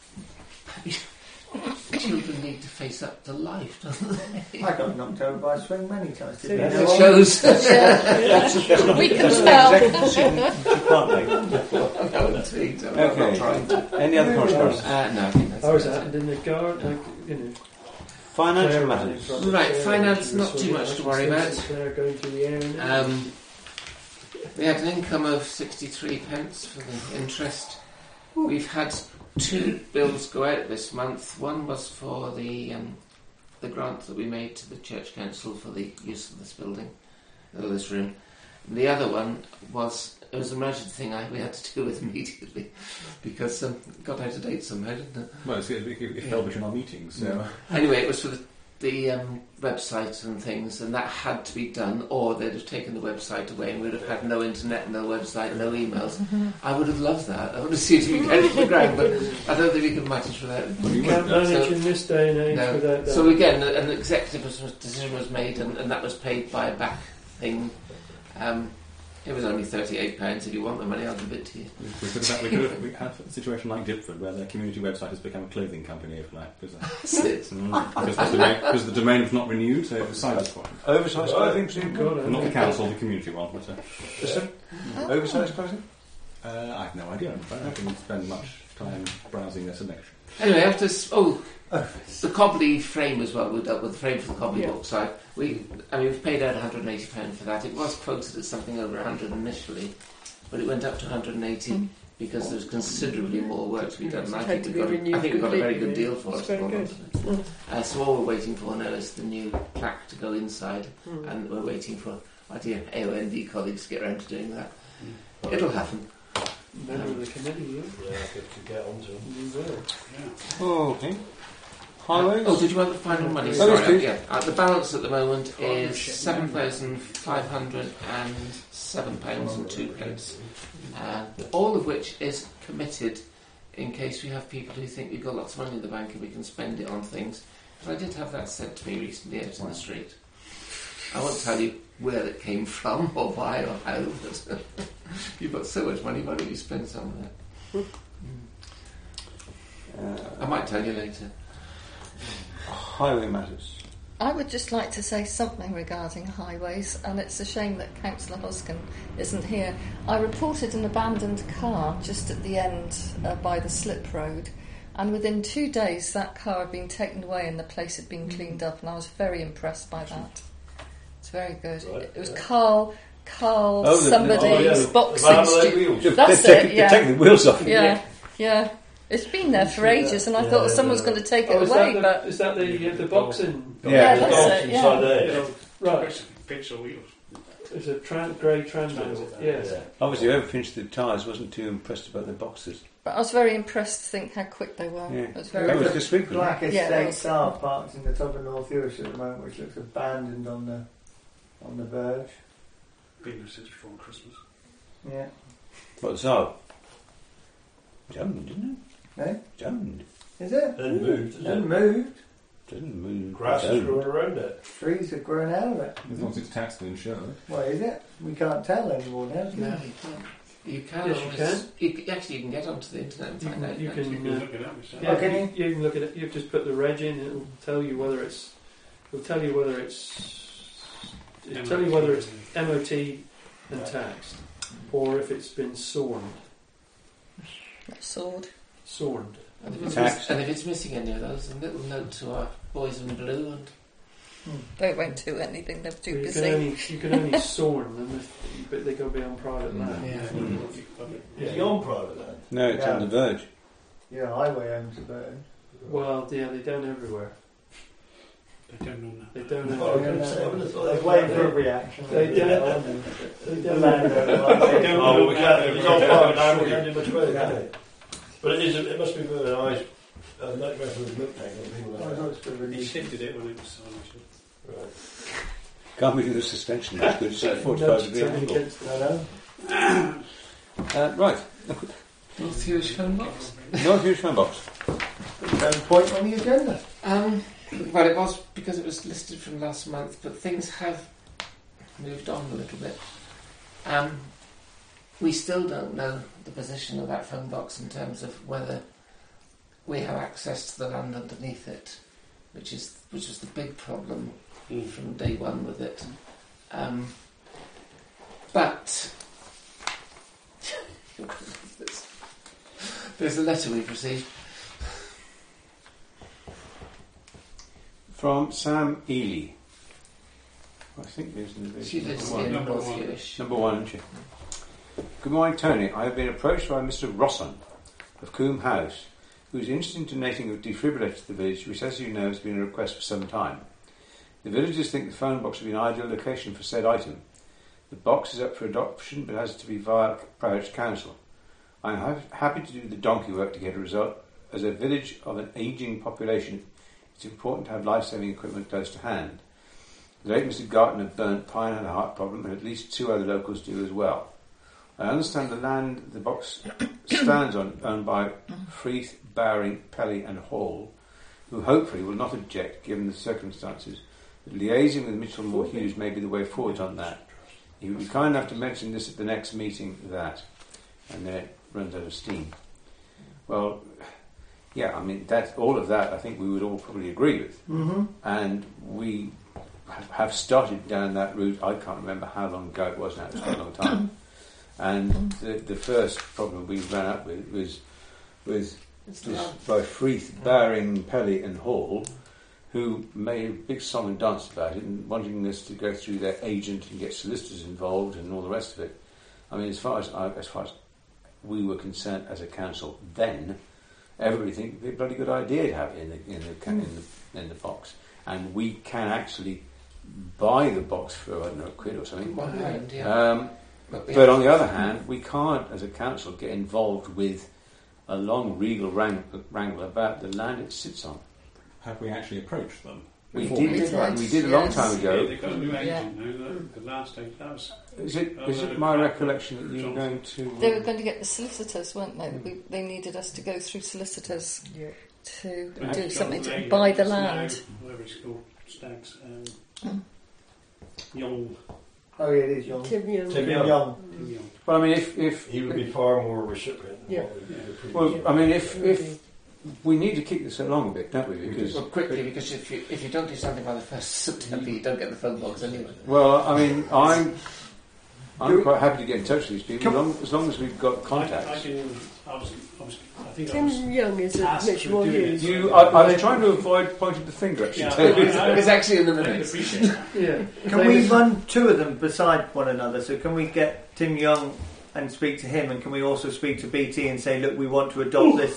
Children need to face up to life, don't they? I got knocked over by a swing many times. So didn't I? It shows. Yeah. We can tell. Executive decision you can't make. No, indeed. I'm Okay. not trying to. Any other correspondence? Uh, no, I think that's Ours that's happened in the guard, like, you know. Financial Claire matters. running from Right, the chair, finance, she was not too swimming, much to I worry can about. see Claire going through the air. and Um, we had an income of sixty-three pence for the interest. We've had two bills go out this month. One was for the um, the grant that we made to the church council for the use of this building, or this room. And the other one was it was an emergency thing I, we had to deal with immediately because um, it got out of date somehow, didn't it? Well, it's, it, it, it fell between our meetings, so. Anyway, it was for the, the um, website and things, and that had to be done, or they'd have taken the website away and we'd have had no internet, no website, no emails. I would have loved that. I would have seen it to get it to the ground, but I don't think we can manage without it. You can't manage So- in this day and age No. without that. So again, an executive was- decision was made, and, and that was paid by a back thing. Um, it was only thirty-eight pounds. If you want the money, I'll give it to you. We could have, we could have we had a situation like Dipford where their community website has become a clothing company overnight because, uh, That's it. mm, because, the domain, because the domain was not renewed, so it was cited for it. Oversized clothing, Oh, God, I Not the think- council, the community one. But, uh, Listen, oversized clothing? Uh, I have no idea. I didn't spend much time browsing their selection. Anyway, after s- oh, the Cobley frame as well. We dealt with the frame for the Cobley Yeah. book side. We, I mean, we've paid out one hundred eighty pounds for that. It was quoted at something over one hundred initially, but it went up to one hundred eighty Mm. because there's considerably more work to be done. And I It think had we've to got, be a, I renewed think we've got a very good completely. deal for It's us. very for good. it. Uh, so all we're waiting for now is the new plaque to go inside, Mm. and we're waiting for our dear A O N D colleagues to get around to doing that. Mm. It'll happen. Member of the committee, you. Yeah, good to get onto. You will. Oh, okay. Highways? Oh, did you want the final money? Oh, Sorry, yes, please. yeah. Uh, the balance at the moment is Partnership seven thousand five hundred and seven pounds and two pence, uh, all of which is committed in case we have people who think we've got lots of money in the bank and we can spend it on things. But I did have that said to me recently out in the street. I won't tell you where it came from or why or how, but you've got so much money, why don't you spend some of it? Uh, I might tell you later. highway matters. I would just like to say something regarding highways, and it's a shame that Councillor Hoskin isn't here. I reported an abandoned car just at the end uh, by the slip road, and within two days that car had been taken away and the place had been cleaned up, and I was very impressed by that. It's very good. Right, It was yeah. Carl, Carl Oh, the- somebody Oh, yeah, the- boxing. the van with stu- wheels. They've, That's they've it, taken, yeah. they've taken the wheels off. Yeah, yeah. It's been there for ages, and I Yeah, thought someone was yeah. going to take it Oh, is away, that the, but is that the, uh, the boxing? Yeah, Yeah, the that's dogs it, inside yeah. there. You know, right. Picture, picture wheels. It's a tran- grey transit. Transit, Yes. Yeah. Obviously, whoever finished the tyres wasn't too impressed about the boxes. but I was very impressed to think how quick they were. Yeah. It was very That was good. this week, wasn't it? Black Yeah, that Estate was- car parked in the top of North Yorkshire at the moment, which looks abandoned on the on the verge. Been there since before Christmas. Yeah. What, the Saab? It's owned, isn't No? it? It's owned. Is it? Then moved, It isn't hasn't it? moved. It doesn't move. Grass It's is owned. growing around it. Trees have grown out of it. As long as it's taxed and insured. What is it? We can't tell anymore now, can No, we? you can't. You can. Yes, you always- you c- actually, you can get onto the internet and You find can, out. you can't can, You can uh, look it up yourself. yeah, Oh, can you, you can look at it. You just put the reg in, and it'll tell you whether it's. It'll tell you whether it's. It'll tell you whether it's M O T and taxed, or if it's been sorned. Sword. Sorned. And if, it's Tax. miss- and if it's missing any of those, a little note to our boys in blue and They won't do anything, they're too you busy. can only you can only sorn them, if, but they got to be on private land. yeah. Is he on private land? No, it's Yeah. on the verge. Yeah, highway owns a burn. Well, yeah, they don't everywhere. They don't know that. They don't. Oh, I Everywhere. can say, I would have thought They're they'd waiting wait for a reaction. They They don't. don't. They The don't. landowner might say, Oh, well, we can't. If he's on private land, we Yeah. can't do much about it, can we? But it is. It must be very nice. Uh, make reference to milk tank and people I like thought that. it's been He released. shifted it when it was signed. Right. Can't we do the suspension? That's good. It's at No, forty-five it's degree only angle. against- I know. Uh, right. North Hughes phone box. No huge phone box. No point on the agenda. Um, well, it was because it was listed from last month, but things have moved on a little bit. Um, we still don't know the position of that phone box in terms of whether we have access to the land underneath it, which is which was the big problem Mm. from day one with it. Um, but there's, there's a letter we've received. From Sam Ely. I think there's the She lives number in one. Number North one. Hewish. Number one, isn't she? Good morning, Tony. I have been approached by Mister Rosson of Coombe House, who is interested in donating a defibrillator to the village, which, as you know, has been a request for some time. The villagers think the phone box would be an ideal location for said item. The box is up for adoption, but has to be via parish council. I am ha- happy to do the donkey work to get a result. As a village of an ageing population, it's important to have life-saving equipment close to hand. The late Mister Garton of Burnt Pine had a heart problem, and at least two other locals do as well. I understand the land the box stands on, owned by Freeth, Bowring, Pelly and Hall, who hopefully will not object given the circumstances. But liaising with Mitchell Moore Hughes may be the way forward on that. He would be kind enough to mention this at the next meeting, that. And then it runs out of steam. Well, yeah, I mean, that, all of that I think we would all probably agree with. Mm-hmm. And we have- have started down that route. I can't remember how long ago it was now, it's quite a long time. And the, the first problem we ran up with was with It's this loud. by Freeth, Baring, Pelly and Hall, who made a big song and dance about it and wanting us to go through their agent and get solicitors involved and all the rest of it. I mean, as far as I, as far as we were concerned as a council then, everybody think it'd be a bloody good idea to have it in the in the, ca- in the in the box, and we can actually buy the box for I don't know a quid or something. One hand, yeah. Um, But we but have- on the other hand, we can't, as a council, get involved with a long legal wrang- wrangle about the land it sits on. Have we actually approached them? We before? did, We did, we did a long yes. time Yeah, ago. they've got a new Yeah. agent now. The, the last agent, that was. Is it, Oh, is no, it my no, recollection that you were Johnson. going to... They were going to get the solicitors, weren't they? We, they needed us to go through solicitors Yeah. to But do Johnson something to Lane, buy the it's now, land. Whatever it's called, Stags. Um, Mm. Young. Oh, yeah, it is Young. Tim Young. Tim Tim Young. Young. Young. But I mean, if... if He would be far more recipient. than Yeah. what we did the previous well, year. I mean, if, if we need to keep this along a bit, don't we? Because, Well, quickly, because if you if you don't do something by the first of September, you don't get the phone box anyway. well, I mean, I'm I'm quite happy to get in touch with these people as long, as long as we've got I, I contacts. can. I was. I was. I think I Tim was. Young is a asked much for more doing it. used. You, I, I was trying to avoid pointing the finger at you. Yeah, too. I- I- It's actually in the I minutes. appreciate it. Yeah. Can we run two of them beside one another? So can we get Tim Young and speak to him, and can we also speak to B T and say, look, we want to adopt this?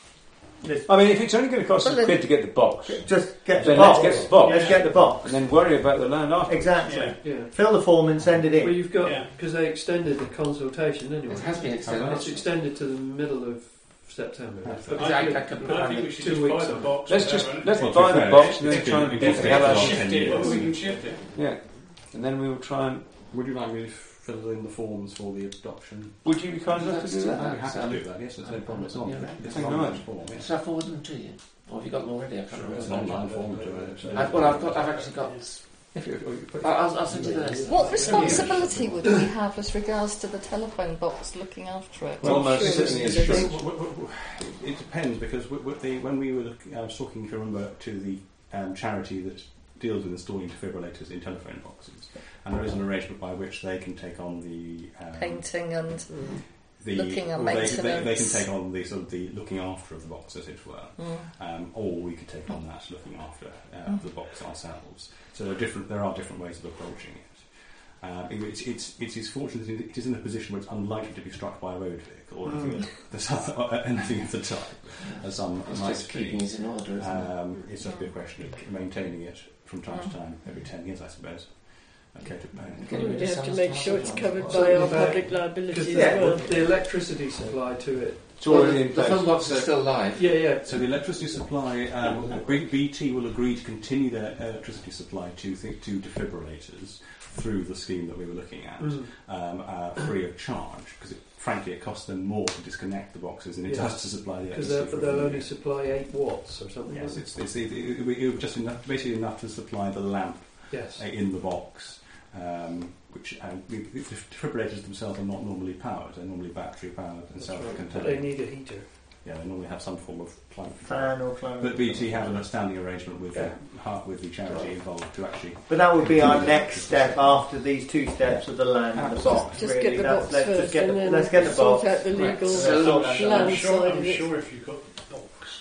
This I mean, if it's only going to cost us Well, a quid to get the box, just get the then box. let's get the box. Let's get the box. and then worry about the land after. Exactly. Yeah. Yeah. Fill the form and send it Well, in. you've got Yeah. because they extended the consultation anyway. It has been extended. It's extended to the middle of September. But I, I, think- I can but put I on think we the should two just weeks buy the on. box. Let's whatever, just and- let's Well, to buy be the fair, box and it's then try and been- get it's the been hell out. for of ten it. years. Well, we can shift it. Yeah, and then we will try and. Would you like me to fill in the forms for the adoption? Would you be kind enough to do I'd that? be happy to do that, yes, there's no problem at all. Yeah, right. It's Thank an you very online much. form, yes. Shall I forward them to you? Or have you got them already? I can't remember. It's an online form to it. I've, well, I've got. I've actually got. If you- if you put- I'll, I'll- I'll send you the list. What responsibility would we have as regards to the telephone box looking after it? Well, most Sure, certainly it's is a true. thing. Well, well, well, it it depends because w- w- the, when we were looking, I was talking, if you remember, to the um, charity that deals with installing defibrillators in telephone boxes, and there is an arrangement by which they can take on the um, Painting and the looking at well, they, they, they can maintenance. take on the sort of the looking after of the box, as it were, mm, um, or we could take on that looking after uh, the box ourselves. So there are different. There are different ways of approaching it. Uh, it it's, it's, it is fortunate that it is in a position where it's unlikely to be struck by a road vehicle or anything, of the, or anything of the type, as some It's might just keeping be. it in order, isn't it? Um, it's just be a question of maintaining it from time to time, every ten years, I suppose. Okay, to paint. Can you We have to just make ask sure it's John? covered by Something our about- public liability Because as Yeah. well. the, the electricity supply to it. It's already in The place. phone box is still live. Yeah, yeah. So the electricity supply, um, B- BT will agree to continue their electricity supply to th- to defibrillators through the scheme that we were looking at, Mm. um, uh, free of charge, because it, frankly it costs them more to disconnect the boxes than it Yeah. does to supply the Because electricity. they'll, for they'll the- only supply eight watts or something. Yes, won't it's, it's, it, it, it, it was just enough, basically enough to supply the lamp it? Yes. uh, in the box, um, which uh, the, the defibrillators themselves are not normally powered; they're normally battery powered and That's right. self-contained. But they need a heater. Yeah, they normally have some form of climate control. Fan or climate. But B T have an outstanding arrangement with Yeah. the heart with the charity involved to actually. But that would be our next step after these two steps of the land and the box. Just really. get the That's- box let's first just get and the, then let's get the sort box. out the Right, legal so- I'm land sure, side I'm of it. sure if you've got the box,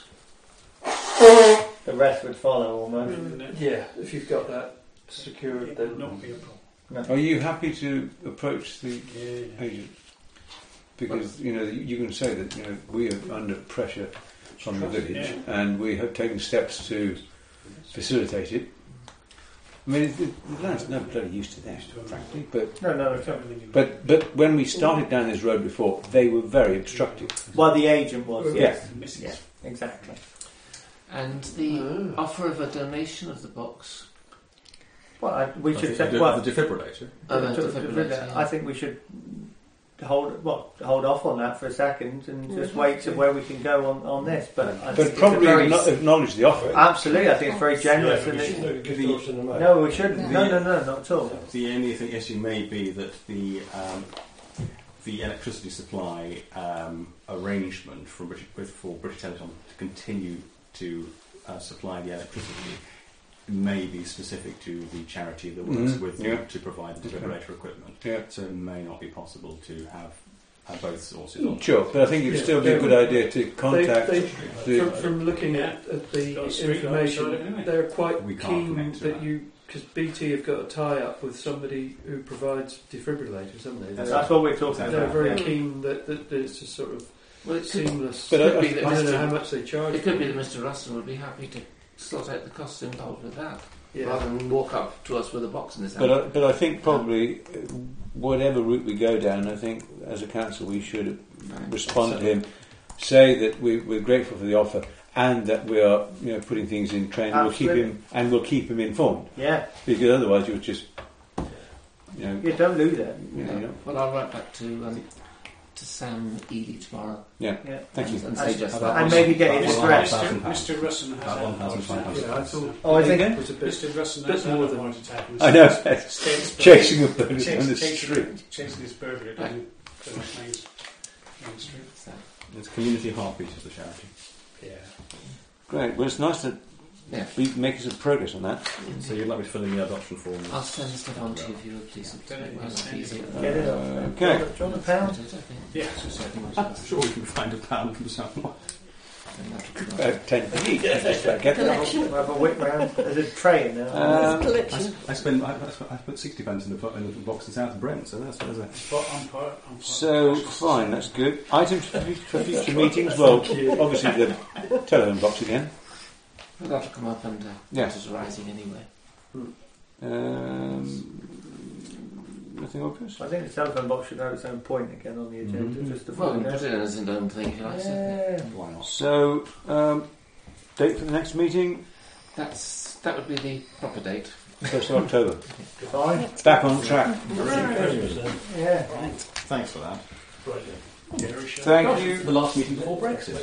The rest would follow almost. wouldn't it? Yeah, if you've got that secured, It then would not be a problem. Are you happy to approach the Yeah, yeah. agent? Because you know you you can say that you know we are under pressure from the village, Yeah. and we have taken steps to facilitate it. I mean, the, the land's no bloody use to them, frankly. But No, no, no. but but when we started down this road before, they were very obstructive. Well, the agent was, Yeah. yes. Missus. Yeah, exactly. And the Ah. offer of a donation of the box. Well, I, we Of should the, say, the, well, the defibrillator. Oh, the to- to- defibrillator, yeah. I think we should hold well hold off on that for a second and We just have wait to to. where we can go on, on this. But I think But it's a probably very, not acknowledge the offer. absolutely, I think it's very generous. Yeah, and we it, should have gift horse in the mouth. no, we shouldn't. No, The- no, no, not at all. The only thing issue may be that the um, the electricity supply um, arrangement for British, with- for British Telecom to continue to uh, supply the electricity may be specific to the charity that works Mhm, with yeah. them to provide the defibrillator equipment. Yeah. So it may not be possible to have, have both sources on. Sure, but I think it'd Yeah, still be a they- good idea to contact They, the. from, from looking at, at the Got a street light information, beside it anyway. they're quite We can't keen connect to that that. you, because B T have got a tie-up with somebody who provides defibrillators, haven't they? That's They're, That's what we're talking they're about. very yeah. keen that, that, that it's a sort of Well, it could, seamless. But could I- be that I don't know Mr. how much they charge. It could for be that Mister Russell would be happy to sort out the costs involved with that, Yeah. rather than walk up to us with a box in his hand. But I, but I think probably uh, whatever route we go down, I think as a council we should Right. respond to So- him, say that we, we're grateful for the offer, and that we are, you know, putting things in train. We'll keep Absolutely. him and we'll keep him informed, Yeah, because otherwise you'll just, you know, you don't lose it. you know, you know. Well, I'll write back to um, to Sam Eady tomorrow. Yeah. Yeah. Thank you. And, and say just About that. And maybe get his About address. one Mister thousand pounds. Mister Russon has About had a one thousand heart five attack. hundred. Yeah, I thought Oh, I think Again? it was a bit. Mister Russon bit has had more a than- heart attack. I know. States- Chasing a bird Chasing- down the chasing- street. Chasing his burger down the down the main, main street. So, It's Community Heartbeat is the charity. Yeah. Great. Well, it's nice to yeah. be making some progress on that. So you'd like me to fill in the adoption form? I'll send stuff on to you if you would please. To make my life easier. Get it Uh, off. okay. Do you want a pound? Yeah, it's just I'm sure we can find a pound from someone. About ten p. Just about get that. Collection. We'll have a whip round. There's a tray in there. Um, I, Collection. I spend I, I put sixty pence in the, bo- in the box in South Brent, so that's what is it. But I'm part, I'm part So fine, that's good. Items for fu- for future meetings. Well, obviously the telephone box again. We'll have to come up and uh, Yeah. waters rising anyway. Um, nothing obvious. I think the telephone box should have its own point again on the agenda. Mhm. Just to Well, we find can out. put it in as an own thing if you like. so- Yeah. Why not? So um, date for the next meeting, That's that would be the proper date. first of October. Fine. Back on track. Yeah. Thanks for that. Right, yeah. Dairy show. Thank you. The last meeting before Brexit.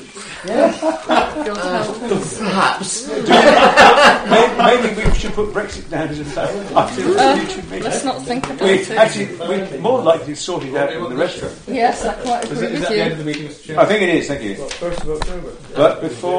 Perhaps. Maybe, maybe we should put Brexit down as a after the Uh, future meeting. Let's not think about We it. actually we're more likely to sort it out in the restaurant. Yes, I quite Is, agree it, is with that the you. end of the meeting, Mister I Chairman? think it is. Thank you. Well, first of October. But before.